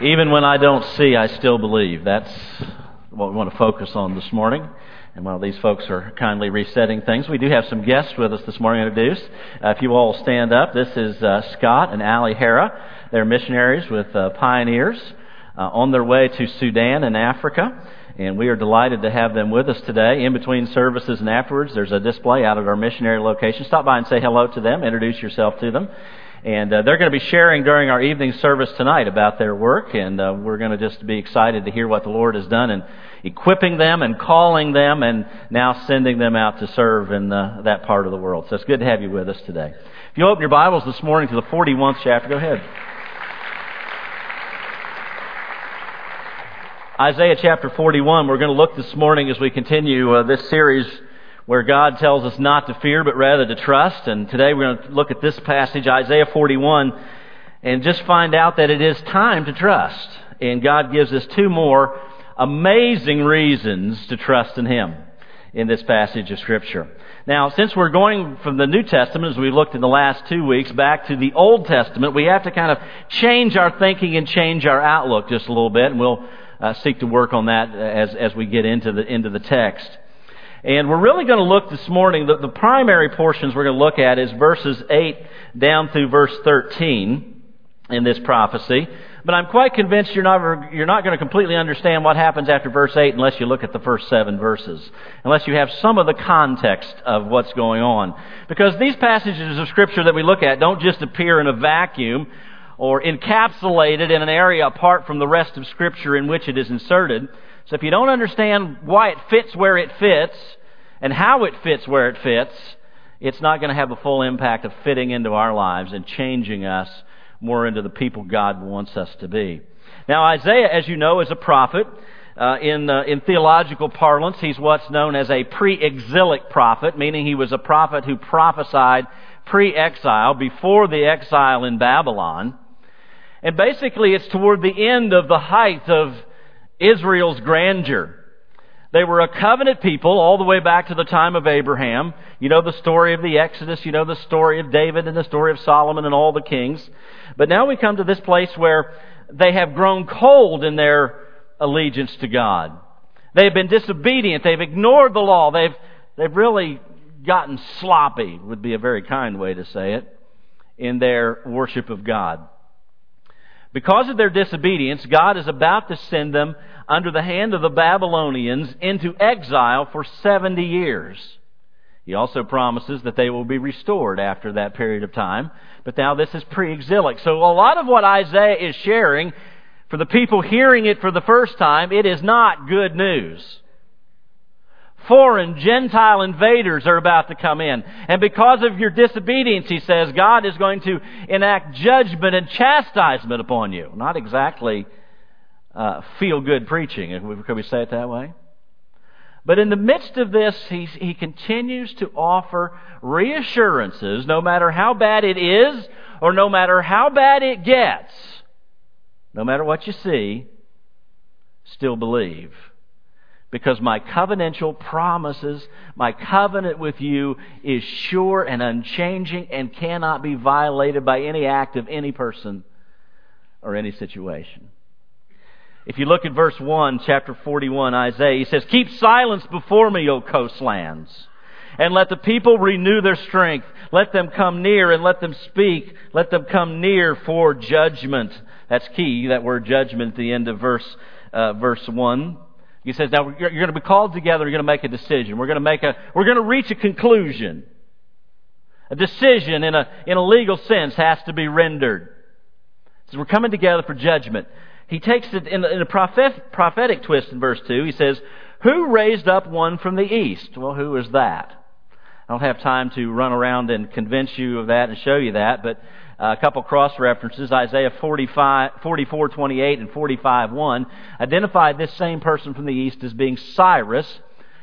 Even when I don't see, I still believe. That's what we want to focus on this morning. And while these folks are kindly resetting things, we do have some guests with us this morning introduced. If you all stand up, this is Scott and Allie Hara. They're missionaries with Pioneers on their way to Sudan and Africa. And we are delighted to have them with us today. In between services and afterwards, there's a display out at our missionary location. Stop by and say hello to them. Introduce yourself to them. And they're going to be sharing during our evening service tonight about their work. And we're going to just be excited to hear what the Lord has done in equipping them and calling them and now sending them out to serve in that part of the world. So it's good to have you with us today. If you open your Bibles this morning to the 41st chapter, go ahead. Isaiah chapter 41, we're going to look this morning as we continue this series where God tells us not to fear but rather to trust. And today we're going to look at this passage, Isaiah 41, and just find out that it is time to trust. And God gives us two more amazing reasons to trust in Him in this passage of Scripture. Now, since we're going from the New Testament, as we looked in the last 2 weeks, back to the Old Testament, we have to kind of change our thinking and change our outlook just a little bit, and we'll seek to work on that as we get into the text. And we're really going to look this morning, the primary portions we're going to look at is verses 8 down through verse 13 in this prophecy. But I'm quite convinced you're not going to completely understand what happens after verse 8 unless you look at the first 7 verses. Unless you have some of the context of what's going on. Because these passages of Scripture that we look at don't just appear in a vacuum or encapsulated in an area apart from the rest of Scripture in which it is inserted. So if you don't understand why it fits where it fits and how it fits where it fits, it's not going to have the full impact of fitting into our lives and changing us more into the people God wants us to be. Now, Isaiah, as you know, is a prophet. In theological parlance, he's what's known as a pre-exilic prophet, meaning he was a prophet who prophesied pre-exile, before the exile in Babylon. And basically, it's toward the end of the height of Israel's grandeur. They were a covenant people all the way back to the time of Abraham. You know the story of the Exodus. You know the story of David and the story of Solomon and all the kings. But now we come to this place where they have grown cold in their allegiance to God. They've been disobedient. They've ignored the law. They've really gotten sloppy, would be a very kind way to say it, in their worship of God. Because of their disobedience, God is about to send them under the hand of the Babylonians into exile for 70 years. He also promises that they will be restored after that period of time. But now this is pre-exilic. So a lot of what Isaiah is sharing, for the people hearing it for the first time, it is not good news. Foreign, Gentile invaders are about to come in. And because of your disobedience, he says, God is going to enact judgment and chastisement upon you. Not exactly feel-good preaching, could we say it that way? But in the midst of this, he continues to offer reassurances, no matter how bad it is, or no matter how bad it gets. No matter what you see, still believe. Because my covenantal promises, my covenant with you is sure and unchanging and cannot be violated by any act of any person or any situation. If you look at verse 1, chapter 41, Isaiah, he says, "Keep silence before me, O coastlands, and let the people renew their strength. Let them come near and let them speak. Let them come near for judgment." That's key, that word judgment at the end of verse 1. He says, now you're going to be called together, you're going to make a decision. We're going to reach a conclusion. A decision in a legal sense has to be rendered. So we're coming together for judgment. He takes it in a prophetic twist in verse 2. He says, "Who raised up one from the east?" Well, who is that? I don't have time to run around and convince you of that and show you that, but a couple cross references, Isaiah 44:28 and 45:1, identify this same person from the east as being Cyrus,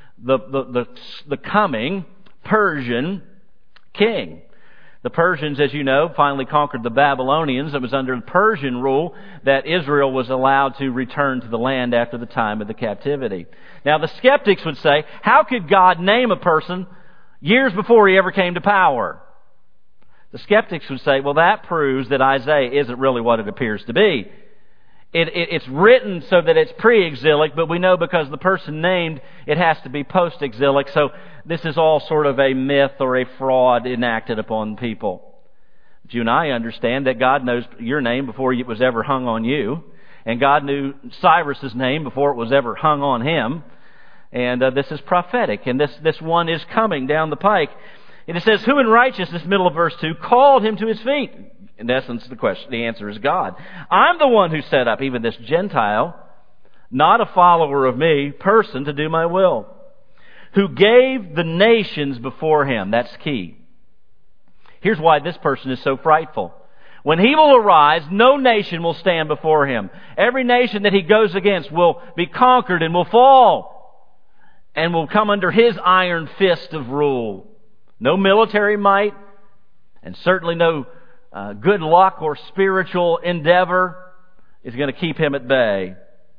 the coming Persian king. The Persians, as you know, finally conquered the Babylonians. It was under Persian rule that Israel was allowed to return to the land after the time of the captivity. Now, the skeptics would say, how could God name a person years before he ever came to power? The skeptics would say, well, that proves that Isaiah isn't really what it appears to be. It's written so that it's pre-exilic, but we know because the person named, it has to be post-exilic. So this is all sort of a myth or a fraud enacted upon people. But you and I understand that God knows your name before it was ever hung on you. And God knew Cyrus's name before it was ever hung on him. And this is prophetic. And this one is coming down the pike. And it says, who in righteousness, middle of verse 2, called him to his feet? In essence, the answer is God. I'm the one who set up even this Gentile, not a follower of me, person to do my will. Who gave the nations before him. That's key. Here's why this person is so frightful. When he will arise, no nation will stand before him. Every nation that he goes against will be conquered and will fall and will come under his iron fist of rule. No military might, and certainly no good luck or spiritual endeavor is going to keep him at bay.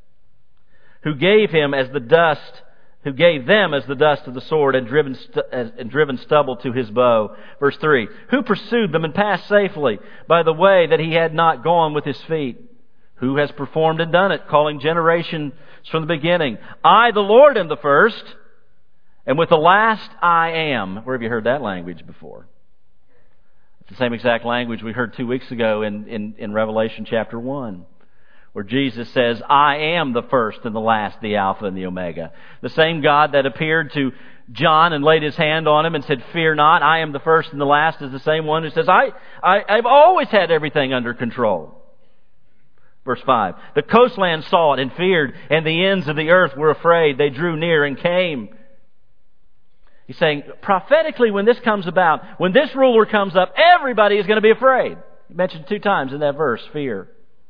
Who gave them as the dust of the sword and driven stubble to his bow. Verse 3, who pursued them and passed safely by the way that he had not gone with his feet? Who has performed and done it, calling generations from the beginning? I, the Lord, am the first, and with the last I am. Where have you heard that language before? It's the same exact language we heard 2 weeks ago in Revelation chapter 1. Where Jesus says, I am the first and the last, the Alpha and the Omega. The same God that appeared to John and laid his hand on him and said, fear not, I am the first and the last, is the same one who says, I've always had everything under control. Verse 5, the coastland saw it and feared, and the ends of the earth were afraid. They drew near and came. He's saying, prophetically, when this comes about, when this ruler comes up, everybody is going to be afraid. He mentioned 2 times in that verse, fear.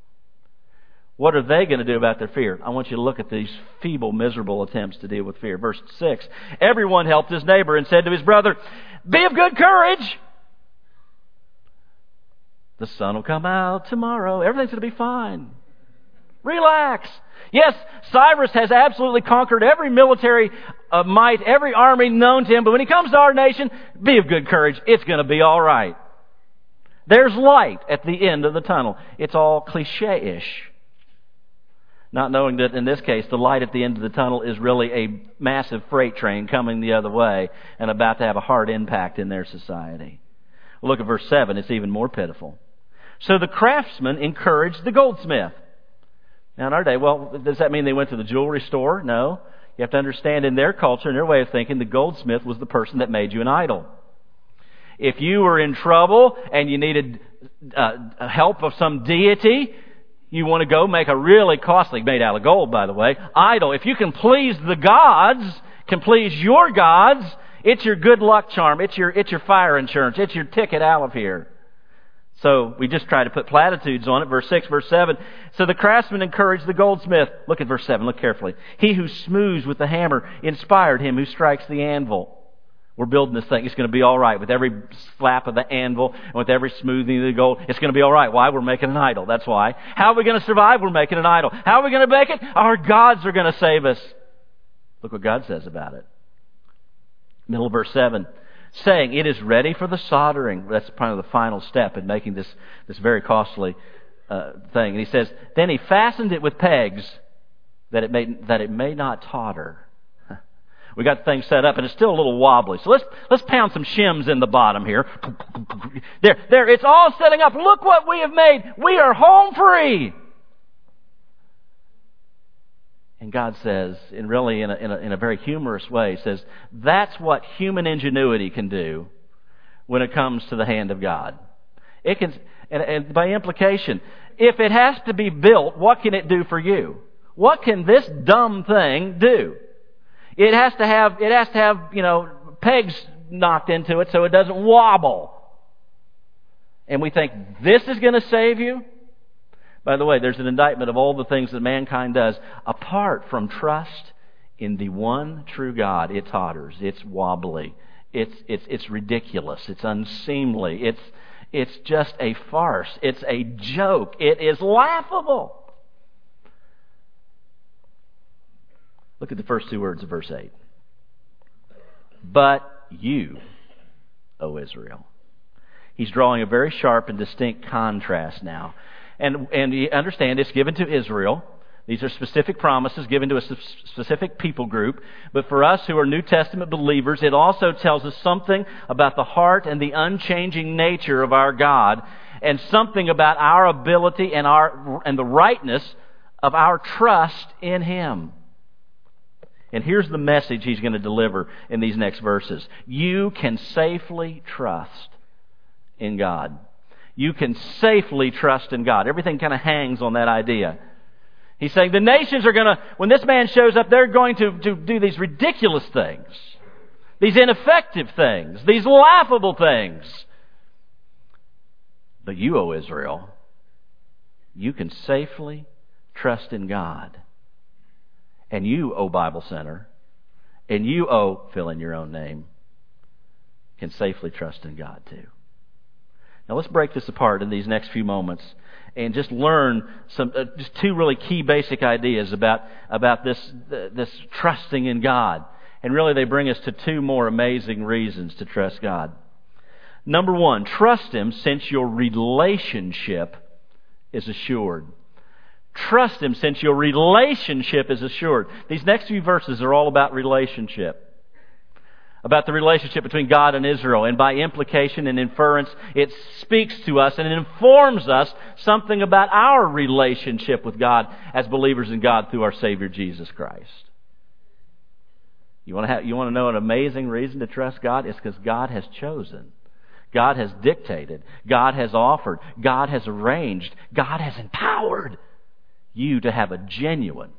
What are they going to do about their fear? I want you to look at these feeble, miserable attempts to deal with fear. Verse 6, everyone helped his neighbor and said to his brother, be of good courage. The sun will come out tomorrow. Everything's going to be fine. Relax. Yes, Cyrus has absolutely conquered every military might, every army known to him. But when he comes to our nation, be of good courage. It's going to be all right. There's light at the end of the tunnel. It's all cliche-ish. Not knowing that in this case, the light at the end of the tunnel is really a massive freight train coming the other way and about to have a hard impact in their society. Well, look at verse 7. It's even more pitiful. So the craftsman encouraged the goldsmith. Now in our day, well, does that mean they went to the jewelry store? No. You have to understand, in their culture and their way of thinking, the goldsmith was the person that made you an idol. If you were in trouble and you needed help of some deity, you want to go make a really costly, made out of gold, by the way, idol. If you can please the gods, can please your gods, it's your good luck charm. It's your fire insurance. It's your ticket out of here. So we just try to put platitudes on it. Verse 6, verse 7. So the craftsman encouraged the goldsmith. Look at verse 7. Look carefully. He who smooths with the hammer inspired him who strikes the anvil. We're building this thing. It's going to be all right. With every slap of the anvil and with every smoothing of the gold, it's going to be all right. Why? We're making an idol. That's why. How are we going to survive? We're making an idol. How are we going to make it? Our gods are going to save us. Look what God says about it. Middle of verse 7. Saying, it is ready for the soldering. That's kind of the final step in making this very costly thing. And he says, then he fastened it with pegs that it may not totter. We got the thing set up and it's still a little wobbly. So let's pound some shims in the bottom here. There, it's all setting up. Look what we have made. We are home free. And God says, in a very humorous way, says, that's what human ingenuity can do when it comes to the hand of God. It can, and by implication, if it has to be built, what can it do for you? What can this dumb thing do? It has to have, pegs knocked into it so it doesn't wobble. And we think, this is going to save you? By the way, there's an indictment of all the things that mankind does. Apart from trust in the one true God, it totters. It's wobbly. It's ridiculous. It's unseemly. It's just a farce. It's a joke. It is laughable. Look at the first 2 words of verse 8. But you, O Israel. He's drawing a very sharp and distinct contrast now. And you understand it's given to Israel. These are specific promises given to a specific people group. But for us who are New Testament believers, it also tells us something about the heart and the unchanging nature of our God, and something about our ability and the rightness of our trust in Him. And here's the message He's going to deliver in these next verses. You can safely trust in God. You can safely trust in God. Everything kind of hangs on that idea. He's saying the nations are going to, when this man shows up, they're going to do these ridiculous things, these ineffective things, these laughable things. But you, O Israel, you can safely trust in God. And you, O Bible Center, and you, O fill in your own name, can safely trust in God too. Now let's break this apart in these next few moments and just learn just two really key basic ideas about this trusting in God. And really they bring us to two more amazing reasons to trust God. Number one, trust Him since your relationship is assured. Trust Him since your relationship is assured. These next few verses are all about relationship. About the relationship between God and Israel. And by implication and inference, it speaks to us and it informs us something about our relationship with God as believers in God through our Savior Jesus Christ. You want to know an amazing reason to trust God? It's because God has chosen. God has dictated. God has offered. God has arranged. God has empowered you to have a genuine,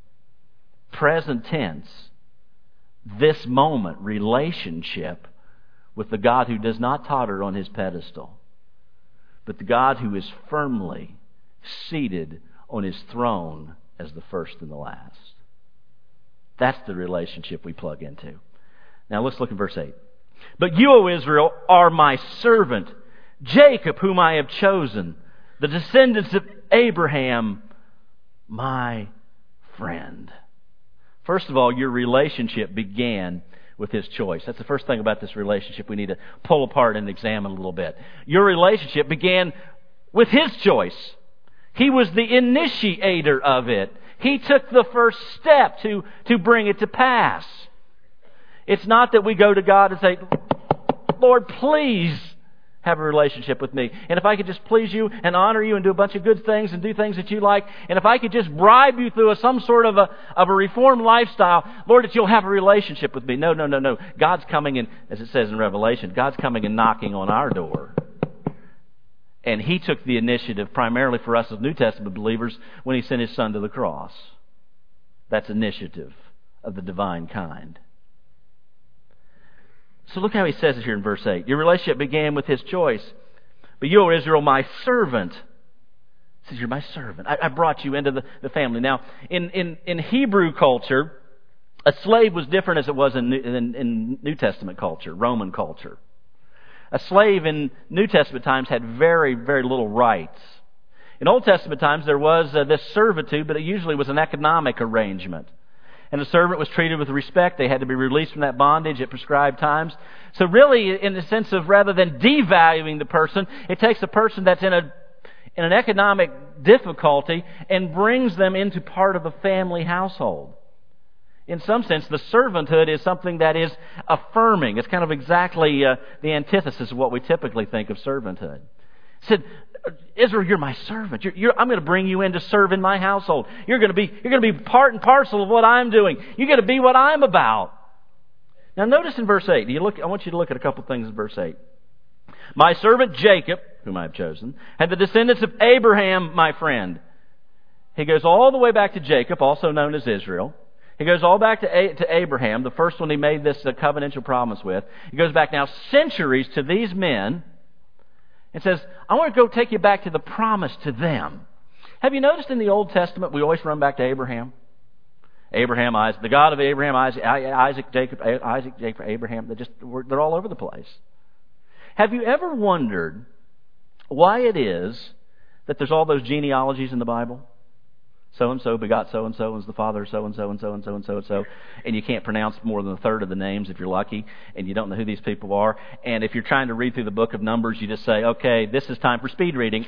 present tense, this moment relationship with the God who does not totter on His pedestal, but the God who is firmly seated on His throne as the first and the last. That's the relationship we plug into. Now let's look at verse 8. But you, O Israel, are my servant, Jacob, whom I have chosen, the descendants of Abraham, my friend. First of all, your relationship began with His choice. That's the first thing about this relationship we need to pull apart and examine a little bit. Your relationship began with His choice. He was the initiator of it. He took the first step to bring it to pass. It's not that we go to God and say, Lord, please have a relationship with me. And if I could just please you and honor you and do a bunch of good things and do things that you like, and if I could just bribe you through some sort of a reformed lifestyle, Lord, that you'll have a relationship with me. No. God's coming in, as it says in Revelation, God's coming and knocking on our door. And He took the initiative primarily for us as New Testament believers when He sent His Son to the cross. That's initiative of the divine kind. So look how He says it here in verse 8. Your relationship began with His choice. But you, O Israel, my servant. He says, you're my servant. I brought you into the family. Now, in Hebrew culture, a slave was different as it was in New Testament culture, Roman culture. A slave in New Testament times had very, very little rights. In Old Testament times, there was this servitude, but it usually was an economic arrangement. And the servant was treated with respect. They had to be released from that bondage at prescribed times. So really, in the sense of rather than devaluing the person, it takes a person that's in an economic difficulty and brings them into part of a family household. In some sense, the servanthood is something that is affirming. It's kind of exactly the antithesis of what we typically think of servanthood. He said, Israel, you're my servant. I'm going to bring you in to serve in my household. You're going to be part and parcel of what I'm doing. You're going to be what I'm about. Now notice in verse 8. I want you to look at a couple things in verse 8. My servant Jacob, whom I have chosen, had the descendants of Abraham, my friend. He goes all the way back to Jacob, also known as Israel. He goes all back to Abraham, the first one He made this covenantal promise with. He goes back now centuries to these men. It says, I want to go take you back to the promise to them. Have you noticed in the Old Testament, we always run back to Abraham? Abraham, Isaac, the God of Abraham, Isaac, Jacob, Abraham. They're all over the place. Have you ever wondered why it is that there's all those genealogies in the Bible? So-and-so begot so-and-so, and is the father of so-and-so, and so-and-so, and so-and-so. And you can't pronounce more than a third of the names if you're lucky, and you don't know who these people are. And if you're trying to read through the book of Numbers, you just say, okay, this is time for speed reading.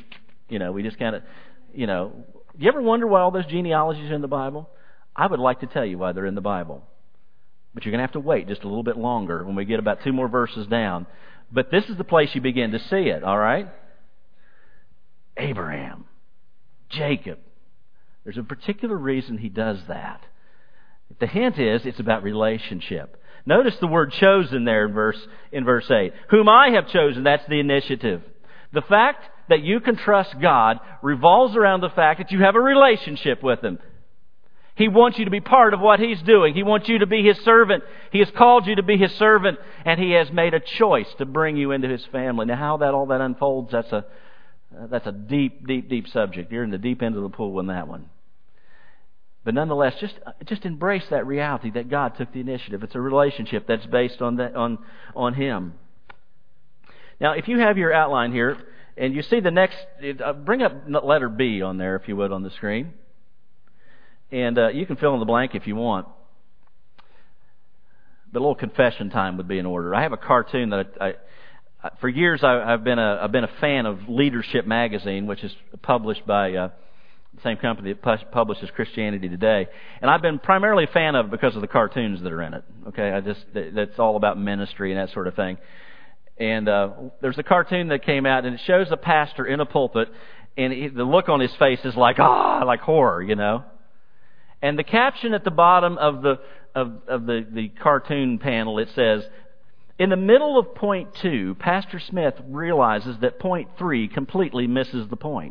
We just kind of, you ever wonder why all those genealogies are in the Bible? I would like to tell you why they're in the Bible. But you're going to have to wait just a little bit longer when we get about 2 more verses down. But this is the place you begin to see it, all right? Abraham, Jacob. There's a particular reason he does that. The hint is it's about relationship. Notice the word chosen there in verse 8. Whom I have chosen, that's the initiative. The fact that you can trust God revolves around the fact that you have a relationship with Him. He wants you to be part of what He's doing. He wants you to be His servant. He has called you to be His servant, and He has made a choice to bring you into His family. Now, how all that unfolds, that's a deep, deep, deep subject. You're in the deep end of the pool in that one. But nonetheless, just embrace that reality that God took the initiative. It's a relationship that's based on Him. Now, if you have your outline here, and you see the next, bring up letter B on there, if you would, on the screen. And you can fill in the blank if you want. But a little confession time would be in order. I have a cartoon that for years I've been a fan of Leadership Magazine, which is published by the same company that publishes Christianity Today. And I've been primarily a fan of it because of the cartoons that are in it. Okay, that's all about ministry and that sort of thing. And there's a cartoon that came out, and it shows a pastor in a pulpit, and the look on his face is like horror, And the caption at the bottom of the cartoon panel, it says, in the middle of point 2, Pastor Smith realizes that point 3 completely misses the point.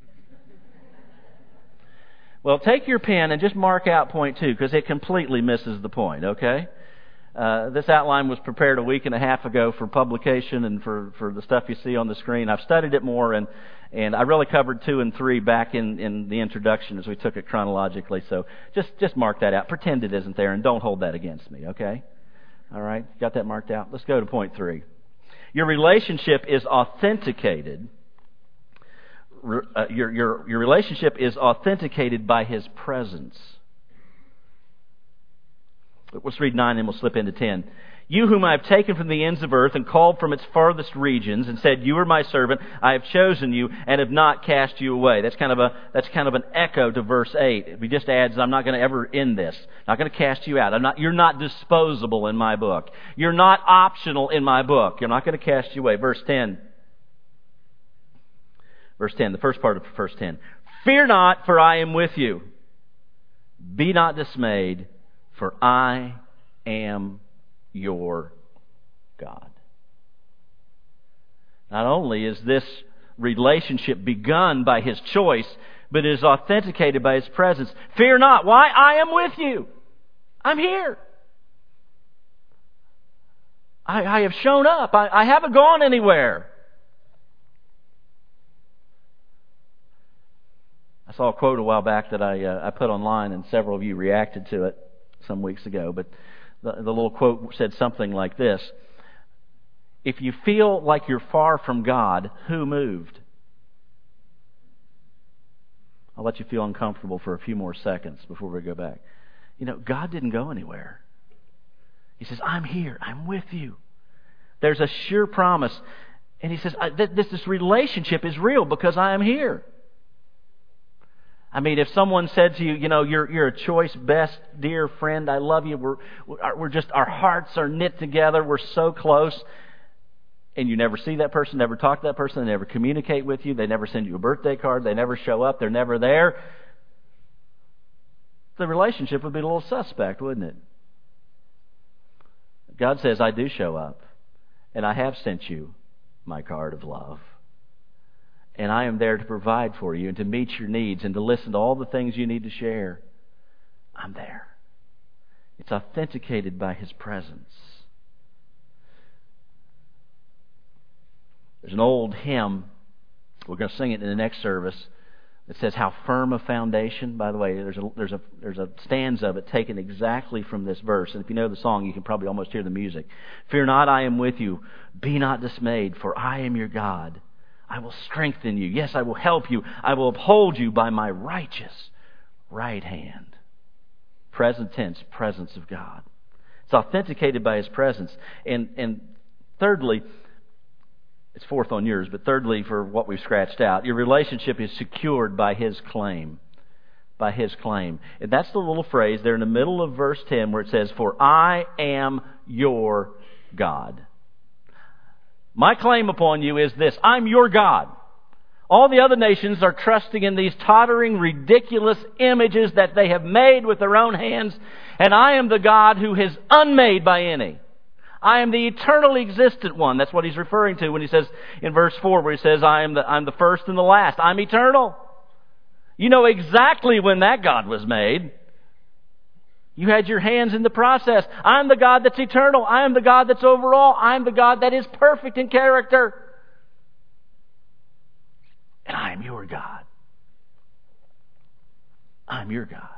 Well, take your pen and just mark out point 2, because it completely misses the point, okay? This outline was prepared a week and a half ago for publication and for the stuff you see on the screen. I've studied it more, and I really covered 2 and 3 back in the introduction as we took it chronologically. So just mark that out. Pretend it isn't there, and don't hold that against me, okay? All right? Got that marked out? Let's go to point 3. Your relationship is authenticated. Your relationship is authenticated by His presence. Let's read 9 and we'll slip into 10. You whom I have taken from the ends of earth and called from its farthest regions and said, you are my servant, I have chosen you and have not cast you away. That's kind of an echo to verse 8. It just adds, I'm not going to ever end this. I'm not going to cast you out. You're not disposable in my book. You're not optional in my book. You're not going to cast you away. Verse 10. Verse 10, the first part of verse 10. Fear not, for I am with you. Be not dismayed, for I am your God. Not only is this relationship begun by His choice, but it is authenticated by His presence. Fear not. Why? I am with you. I'm here. I have shown up. I haven't gone anywhere. I saw a quote a while back that I put online, and several of you reacted to it some weeks ago. But the little quote said something like this: if you feel like you're far from God, who moved? I'll let you feel uncomfortable for a few more seconds before we go back. God didn't go anywhere. He says, I'm here. I'm with you. There's a sure promise. And He says, this relationship is real because I am here. I mean, if someone said to you, you're a choice, best, dear friend, I love you, we're just, our hearts are knit together, we're so close, and you never see that person, never talk to that person, they never communicate with you, they never send you a birthday card, they never show up, they're never there, the relationship would be a little suspect, wouldn't it? God says, I do show up, and I have sent you my card of love. And I am there to provide for you and to meet your needs and to listen to all the things you need to share. I'm there. It's authenticated by His presence. There's an old hymn. We're going to sing it in the next service. It says, how firm a foundation. By the way, there's a stanza of it taken exactly from this verse. And if you know the song, you can probably almost hear the music. Fear not, I am with you. Be not dismayed, for I am your God. I will strengthen you. Yes, I will help you. I will uphold you by my righteous right hand. Present tense, presence of God. It's authenticated by His presence. And thirdly, It's fourth on yours, but thirdly, for what we've scratched out, your relationship is secured by His claim. By His claim. And that's the little phrase there in the middle of verse 10 where it says, "For I am your God." My claim upon you is this: I'm your God. All the other nations are trusting in these tottering, ridiculous images that they have made with their own hands, and I am the God who is unmade by any. I am the eternally existent one. That's what he's referring to when he says in verse 4 where he says, I'm the first and the last. I'm eternal. You know exactly when that God was made. You had your hands in the process. I'm the God that's eternal. I am the God that's overall. I'm the God that is perfect in character. And I am your God. I'm your God.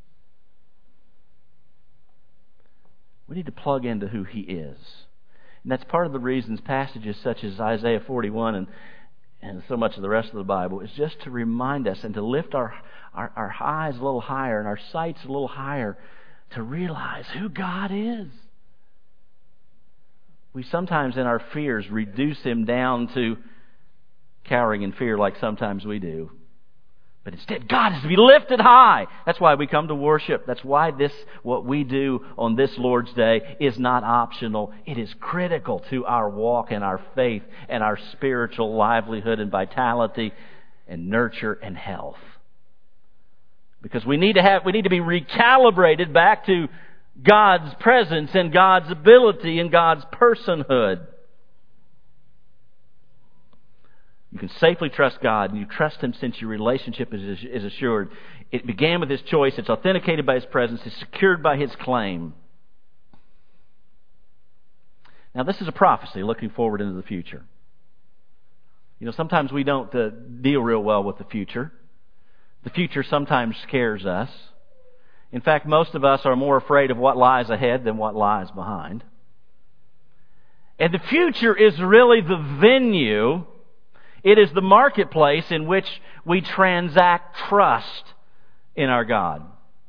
We need to plug into who He is. And that's part of the reasons passages such as Isaiah 41 and so much of the rest of the Bible is just to remind us and to lift our eyes a little higher and our sights a little higher to realize who God is. We sometimes in our fears reduce Him down to cowering in fear like sometimes we do. But instead, God is to be lifted high. That's why we come to worship. That's why what we do on this Lord's Day is not optional. It is critical to our walk and our faith and our spiritual livelihood and vitality and nurture and health. Because we need to be recalibrated back to God's presence and God's ability and God's personhood. You can safely trust God, and you trust Him since your relationship is assured. It began with His choice. It's authenticated by His presence. It's secured by His claim. Now, this is a prophecy looking forward into the future. You know, sometimes we don't deal real well with the future. The future sometimes scares us. In fact, most of us are more afraid of what lies ahead than what lies behind. And the future is really the venue. It is the marketplace in which we transact trust in our God.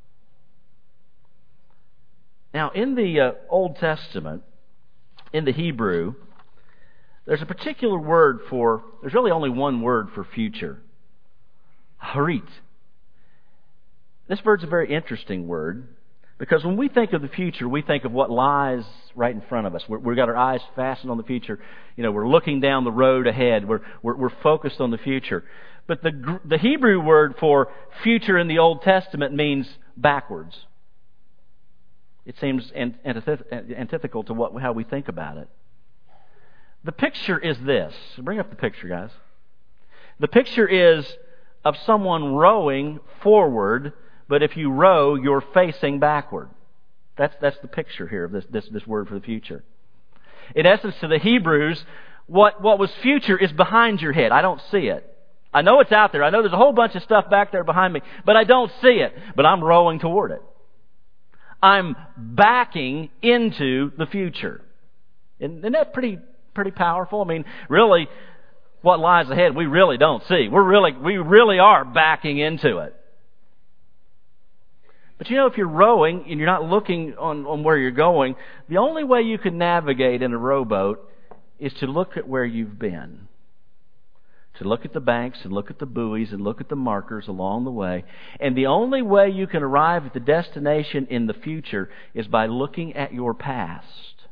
Now, in the Old Testament, in the Hebrew, there's a particular word there's really only one word for future. Harit. This word's a very interesting word because when we think of the future, we think of what lies right in front of us. We've got our eyes fastened on the future. You know, we're looking down the road ahead. We're focused on the future. But the Hebrew word for future in the Old Testament means backwards. It seems antithetical to how we think about it. The picture is this. Bring up the picture, guys. The picture is of someone rowing forward, but if you row, you're facing backward. That's the picture here of this word for the future. In essence, to the Hebrews, what was future is behind your head. I don't see it. I know it's out there. I know there's a whole bunch of stuff back there behind me, but I don't see it. But I'm rowing toward it. I'm backing into the future. Isn't that pretty powerful? I mean, really, what lies ahead we really don't see. We really are backing into it. But you know, if you're rowing and you're not looking on where you're going, the only way you can navigate in a rowboat is to look at where you've been. To look at the banks and look at the buoys and look at the markers along the way. And the only way you can arrive at the destination in the future is by looking at your past.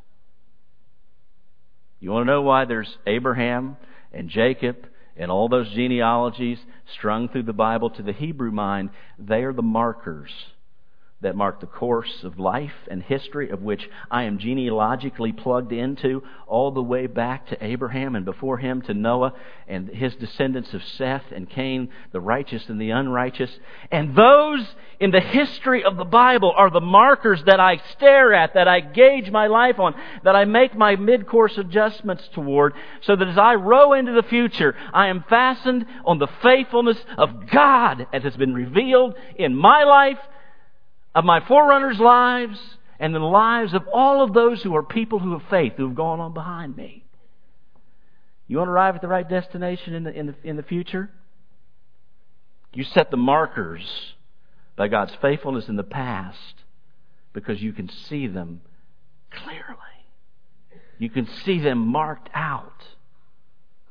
You want to know why there's Abraham and Jacob and all those genealogies strung through the Bible? To the Hebrew mind, they are the markers that mark the course of life and history of which I am genealogically plugged into all the way back to Abraham and before him to Noah and his descendants of Seth and Cain, the righteous and the unrighteous. And those in the history of the Bible are the markers that I stare at, that I gauge my life on, that I make my mid-course adjustments toward, so that as I row into the future, I am fastened on the faithfulness of God as has been revealed in my life, of my forerunners' lives, and the lives of all of those who are people who have faith, who have gone on behind me. You want to arrive at the right destination in the future? You set the markers by God's faithfulness in the past because you can see them clearly. You can see them marked out.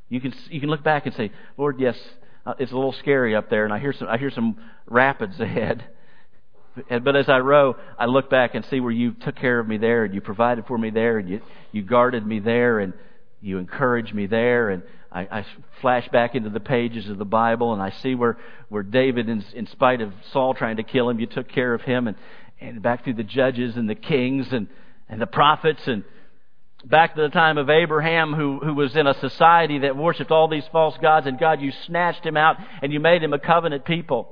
You can look back and say, Lord, yes, it's a little scary up there, and I hear some rapids ahead. But as I row, I look back and see where you took care of me there, and you provided for me there, and you guarded me there, and you encouraged me there. And I flash back into the pages of the Bible, and I see where David, in spite of Saul trying to kill him, you took care of him, and back through the judges and the kings and the prophets, and back to the time of Abraham, who was in a society that worshipped all these false gods, and God, you snatched him out and you made him a covenant people.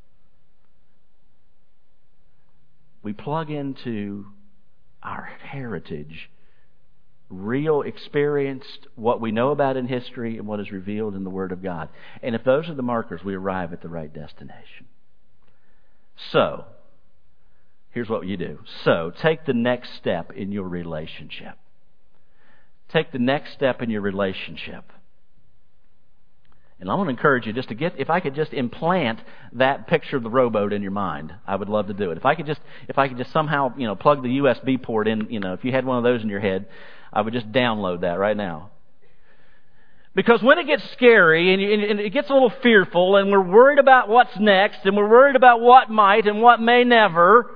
We plug into our heritage, real experienced, what we know about in history and what is revealed in the Word of God. And if those are the markers, we arrive at the right destination. So, here's what you do. So, take the next step in your relationship. Take the next step in your relationship. And I want to encourage you just to if I could just implant that picture of the rowboat in your mind, I would love to do it. If I could just somehow, plug the USB port in, if you had one of those in your head, I would just download that right now. Because when it gets scary and it gets a little fearful and we're worried about what's next and we're worried about what might and what may never,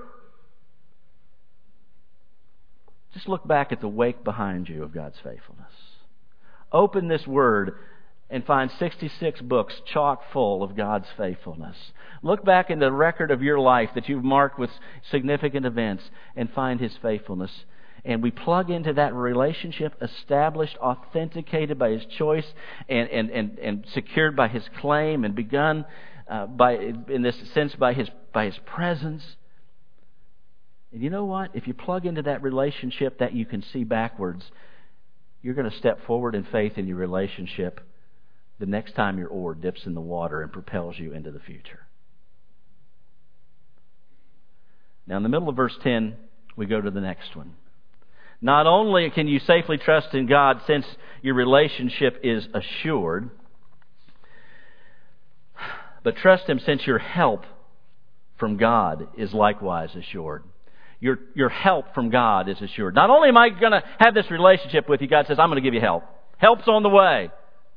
just look back at the wake behind you of God's faithfulness. Open this Word and find 66 books chock full of God's faithfulness. Look back in the record of your life that you've marked with significant events and find His faithfulness. And we plug into that relationship established, authenticated by His choice, and secured by His claim, and begun in this sense by His presence. And you know what? If you plug into that relationship that you can see backwards, you're going to step forward in faith in your relationship the next time your oar dips in the water and propels you into the future. Now, in the middle of verse 10, we go to the next one. Not only can you safely trust in God since your relationship is assured, but trust Him since your help from God is likewise assured. Your help from God is assured. Not only am I going to have this relationship with you, God says, I'm going to give you help. Help's on the way.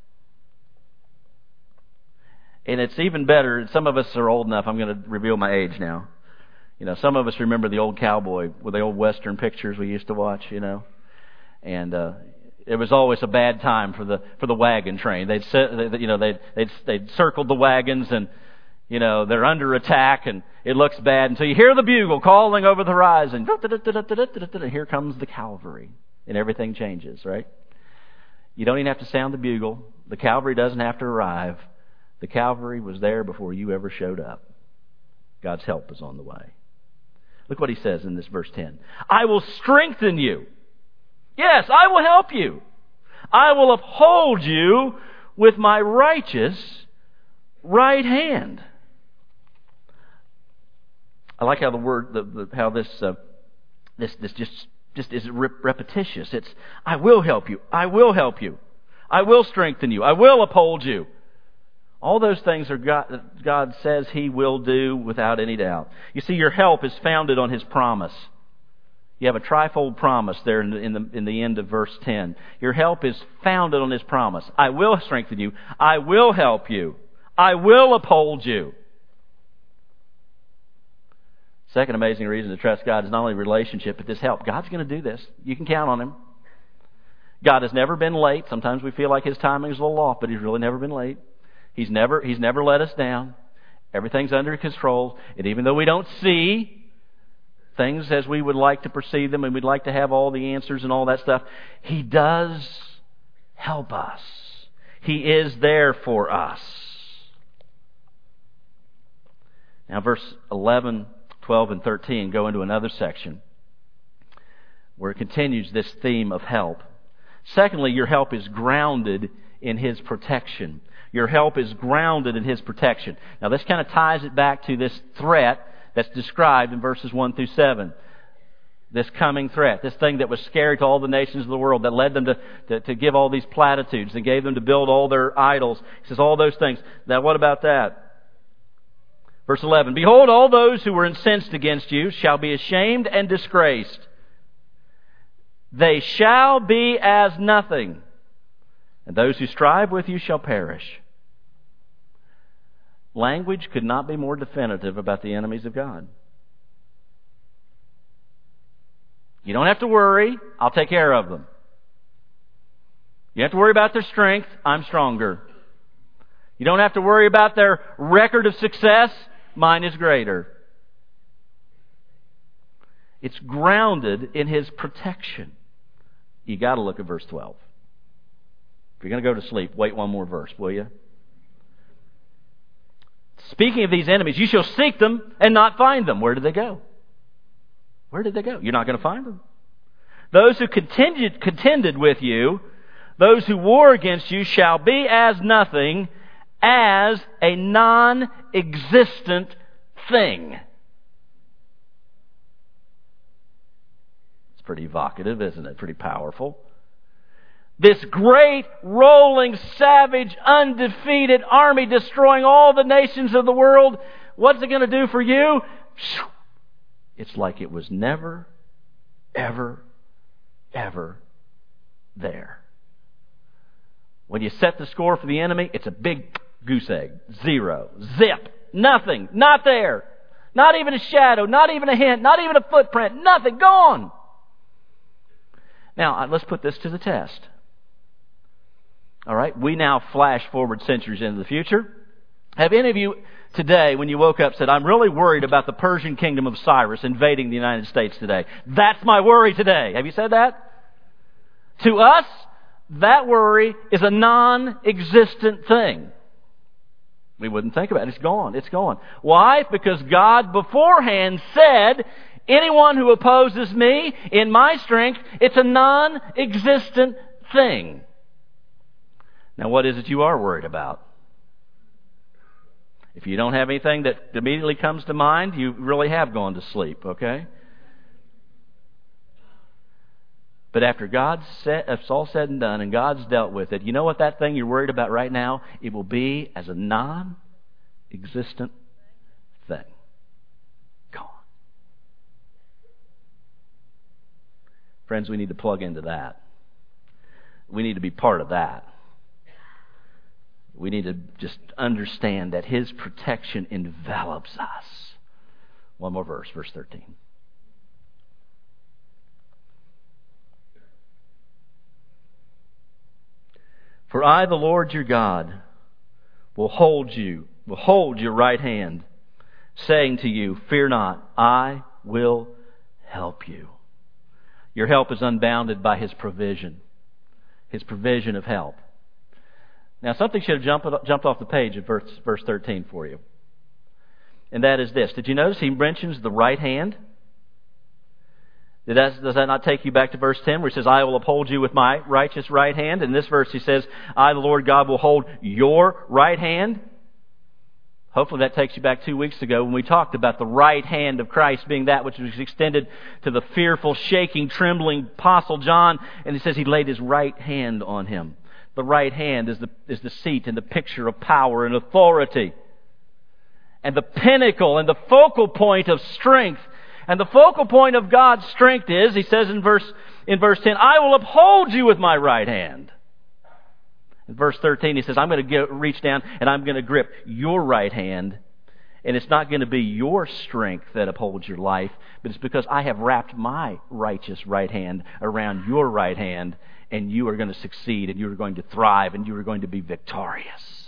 And it's even better, some of us are old enough, I'm going to reveal my age now. Some of us remember the old cowboy with the old Western pictures we used to watch, And it was always a bad time for the wagon train. They'd circled the wagons and they're under attack and it looks bad until you hear the bugle calling over the horizon. And here comes the cavalry. And everything changes, right? You don't even have to sound the bugle. The cavalry doesn't have to arrive. The cavalry was there before you ever showed up. God's help is on the way. Look what He says in this verse 10. I will strengthen you. Yes, I will help you. I will uphold you with my righteous right hand. I like how the word, how this just is repetitious. It's, I will help you. I will help you. I will strengthen you. I will uphold you. All those things are God says He will do without any doubt. You see, your help is founded on His promise. You have a trifold promise there in the end of verse 10. Your help is founded on His promise. I will strengthen you. I will help you. I will uphold you. Second amazing reason to trust God is not only relationship, but this help. God's going to do this. You can count on Him. God has never been late. Sometimes we feel like His timing is a little off, but He's really never been late. He's never let us down. Everything's under control. And even though we don't see things as we would like to perceive them and we'd like to have all the answers and all that stuff, He does help us. He is there for us. Now verse 11, 12, and 13 go into another section where it continues this theme of help. Secondly, your help is grounded in His protection. Your help is grounded in His protection. Now this kind of ties it back to this threat that's described in verses 1 through 7. This coming threat, this thing that was scary to all the nations of the world, that led them to give all these platitudes and gave them to build all their idols. He says all those things. Now what about that? Verse 11, behold, all those who were incensed against you shall be ashamed and disgraced. They shall be as nothing. and those who strive with you shall perish. Language could not be more definitive about the enemies of God. You don't have to worry. I'll take care of them. You have to worry about their strength. I'm stronger. You don't have to worry about their record of success. Mine is greater. It's grounded in His protection. You got to look at verse 12. If you're going to go to sleep, wait one more verse, will you? Speaking of these enemies, you shall seek them and not find them. Where did they go? Where did they go? You're not going to find them. Those who contended with you, those who war against you, shall be as nothing, as a non-existent thing. It's pretty evocative, isn't it? Pretty powerful. This great, rolling, savage, undefeated army destroying all the nations of the world, what's it going to do for you? It's like it was never, ever, ever there. When you set the score for the enemy, it's a big goose egg. 0. Zip. Nothing. Not there. Not even a shadow. Not even a hint. Not even a footprint. Nothing. Gone. Now, let's put this to the test. All right? We now flash forward centuries into the future. Have any of you today, when you woke up, said, I'm really worried about the Persian kingdom of Cyrus invading the United States today? That's my worry today. Have you said that? To us, that worry is a non-existent thing. We wouldn't think about it. It's gone. It's gone. Why? Because God beforehand said, anyone who opposes me in my strength, it's a non-existent thing. Now, what is it you are worried about? If you don't have anything that immediately comes to mind, you really have gone to sleep, okay? But after it's all said and done and God's dealt with it, you know what that thing you're worried about right now? It will be as a non-existent thing. Gone. Friends, we need to plug into that. We need to be part of that. We need to just understand that His protection envelops us. One more verse, verse 13. For I, the Lord your God, will hold your right hand, saying to you, fear not, I will help you. Your help is unbounded by His provision of help. Now, something should have jumped off the page at verse 13 for you. And that is this. Did you notice He mentions the right hand? Does that not take you back to verse 10 where He says, I will uphold you with my righteous right hand? In this verse He says, I, the Lord God, will hold your right hand. Hopefully that takes you back 2 weeks ago when we talked about the right hand of Christ being that which was extended to the fearful, shaking, trembling Apostle John. And He says He laid His right hand on him. The right hand is the seat and the picture of power and authority. And the pinnacle and the focal point of strength. And the focal point of God's strength is, He says in verse 10, I will uphold you with my right hand. In verse 13 He says, I'm going to reach down and I'm going to grip your right hand. And it's not going to be your strength that upholds your life, but it's because I have wrapped my righteous right hand around your right hand, and you are going to succeed, and you are going to thrive, and you are going to be victorious.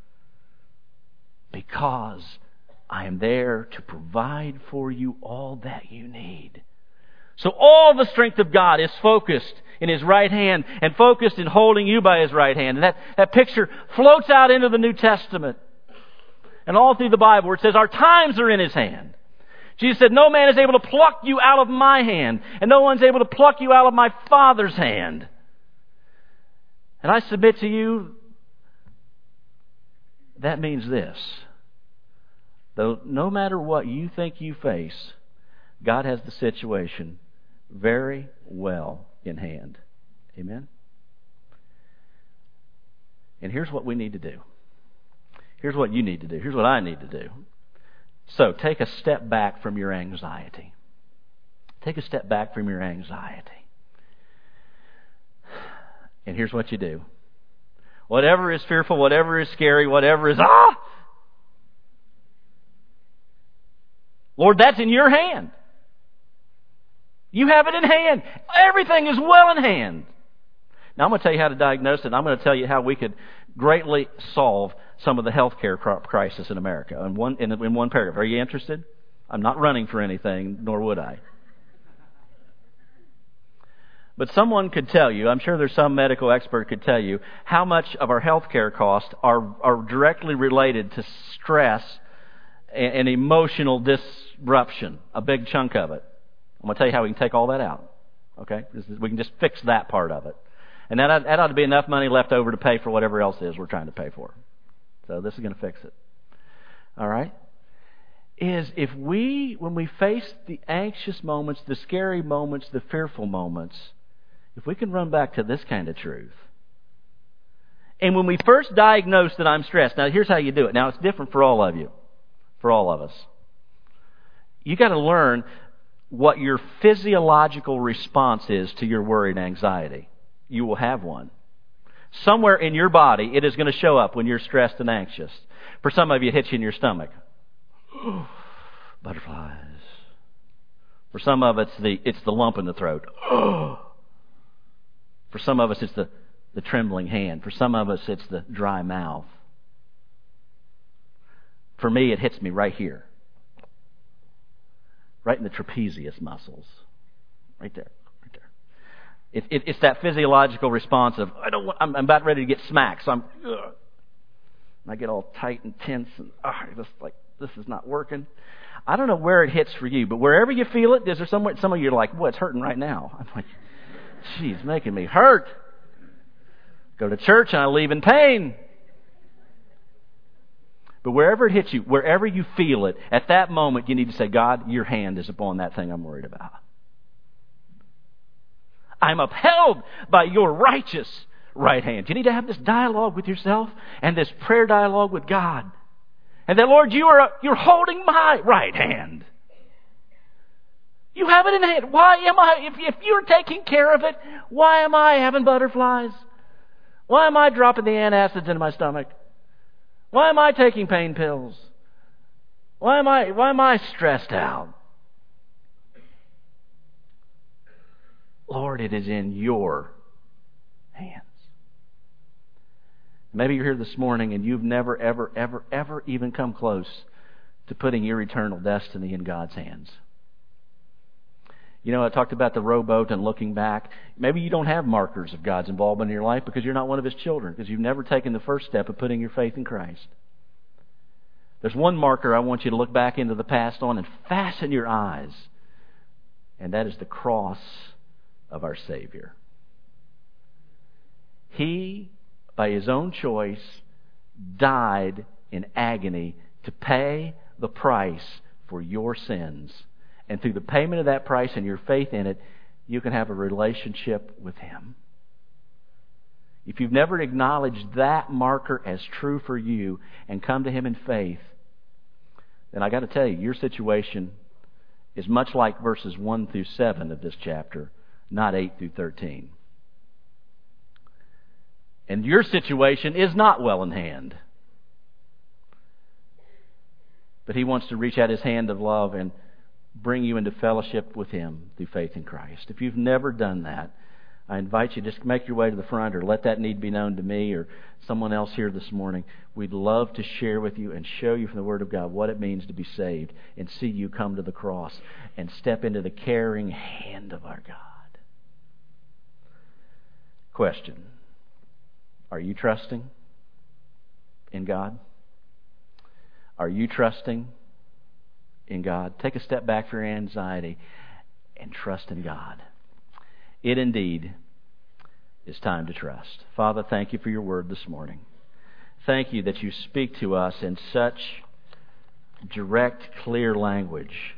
Because I am there to provide for you all that you need. So all the strength of God is focused in His right hand and focused in holding you by His right hand. And that picture floats out into the New Testament and all through the Bible where it says our times are in His hand. Jesus said, no man is able to pluck you out of my hand, and no one's able to pluck you out of my Father's hand. And I submit to you, that means this. Though no matter what you think you face, God has the situation very well in hand. Amen? And here's what we need to do. Here's what you need to do. Here's what I need to do. So, take a step back from your anxiety. Take a step back from your anxiety. And here's what you do. whatever is fearful, whatever is scary, whatever is, Lord, that's in your hand. You have it in hand. Everything is well in hand. Now I'm going to tell you how to diagnose it. I'm going to tell you how we could greatly solve some of the healthcare crisis in America in one paragraph. Are you interested? I'm not running for anything, nor would I. But someone could tell you, I'm sure there's some medical expert could tell you, how much of our healthcare costs are directly related to stress and emotional disruption, a big chunk of it. I'm going to tell you how we can take all that out. Okay? We can just fix that part of it. And that ought to be enough money left over to pay for whatever else it is we're trying to pay for. So this is going to fix it. All right? When we face the anxious moments, the scary moments, the fearful moments, if we can run back to this kind of truth. And when we first diagnose that I'm stressed, now here's how you do it. Now it's different for all of you, for all of us. You got to learn what your physiological response is to your worry and anxiety. You will have one. Somewhere in your body, it is going to show up when you're stressed and anxious. For some of you, it hits you in your stomach. Butterflies. For some of it's the lump in the throat. For some of us, it's the trembling hand. For some of us, it's the dry mouth. For me, it hits me right here. Right in the trapezius muscles. Right there. Right there. It's that physiological response of, I'm about ready to get smacked, so I get all tight and tense and just like, this is not working. I don't know where it hits for you, but wherever you feel it, is there some of you are like, it's hurting right now. I'm like, gee, it's making me hurt. Go to church and I leave in pain. But wherever it hits you, wherever you feel it, at that moment you need to say, God, your hand is upon that thing I'm worried about. I'm upheld by your righteous right hand. You need to have this dialogue with yourself and this prayer dialogue with God. And that, Lord, you're holding my right hand. You have it in hand. Why am I, if you're taking care of it, why am I having butterflies? Why am I dropping the antacids into my stomach? Why am I taking pain pills? Why am I stressed out? Lord, it is in your hands. Maybe you're here this morning and you've never, ever, ever, ever even come close to putting your eternal destiny in God's hands. You know, I talked about the rowboat and looking back. Maybe you don't have markers of God's involvement in your life because you're not one of His children, because you've never taken the first step of putting your faith in Christ. There's one marker I want you to look back into the past on and fasten your eyes, and that is the cross of our Savior. He, by His own choice, died in agony to pay the price for your sins. And through the payment of that price and your faith in it, you can have a relationship with Him. If you've never acknowledged that marker as true for you and come to Him in faith, then I got to tell you, your situation is much like verses 1 through 7 of this chapter, not 8 through 13. And your situation is not well in hand. But He wants to reach out His hand of love and bring you into fellowship with Him through faith in Christ. If you've never done that, I invite you to just make your way to the front or let that need be known to me or someone else here this morning. We'd love to share with you and show you from the Word of God what it means to be saved and see you come to the cross and step into the caring hand of our God. Question: are you trusting in God? Are you trusting in God? Take a step back for your anxiety and trust in God. It indeed is time to trust. Father, thank You for Your Word this morning. Thank You that You speak to us in such direct, clear language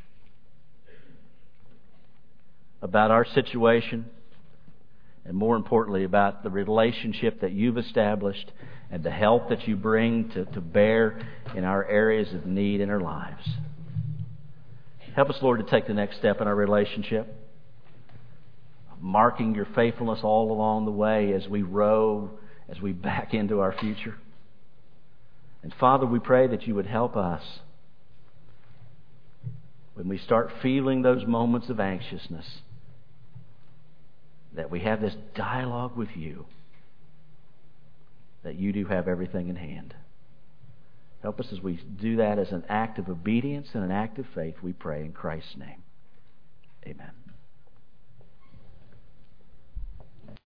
about our situation and, more importantly, about the relationship that You've established and the help that You bring to bear in our areas of need in our lives. Help us, Lord, to take the next step in our relationship, marking Your faithfulness all along the way as we row as we back into our future. And Father, we pray that you would help us when we start feeling those moments of anxiousness, that we have this dialogue with you, that you do have everything in hand. Help us as we do that as an act of obedience and an act of faith, we pray in Christ's name. Amen.